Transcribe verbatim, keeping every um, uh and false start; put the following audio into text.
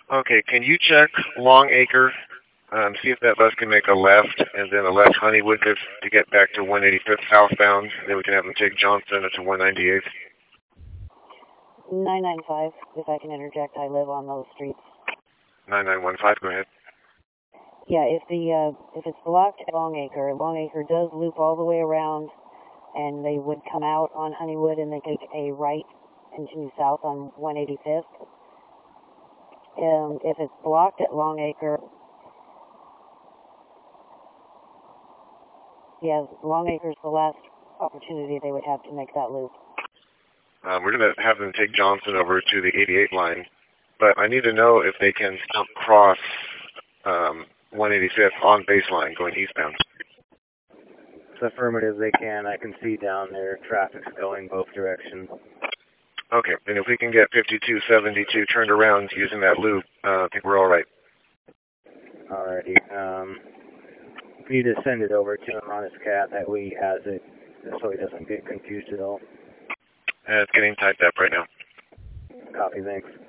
Okay, can you check Longacre, um, see if that bus can make a left, and then a left Honeywood to, to get back to one eighty-fifth southbound. Then we can have them take Johnson to one ninety-eighth. nine nine five, if I can interject, I live on those streets. nine nine one five, go ahead. Yeah, if the uh, if it's blocked at Longacre, Longacre does loop all the way around, and they would come out on Honeywood and they take a right, continue south on one eighty-fifth. Um, if it's blocked at Longacre, yeah, Longacre's the last opportunity they would have to make that loop. Um, we're going to have them take Johnson over to the eighty-eight line, but I need to know if they can still cross um, one eighty-fifth on baseline going eastbound. It's affirmative, they can. I can see down there traffic's going both directions. Okay, and if we can get fifty-two seventy-two turned around using that loop, uh, I think we're all right. Alrighty. Um, you need to send it over to him on his cat. That way he has it, so he doesn't get confused at all. Uh, it's getting typed up right now. Copy, thanks.